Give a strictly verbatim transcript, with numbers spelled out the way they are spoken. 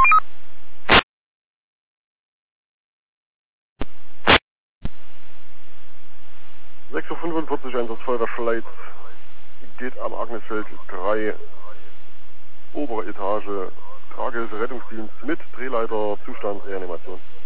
sechs Uhr fünfundvierzig, Einsatz Feuerwehr Schleiz, geht am Agnesfeld drei, obere Etage, Tragehilfe Rettungsdienst mit Drehleiter, Zustand Reanimation.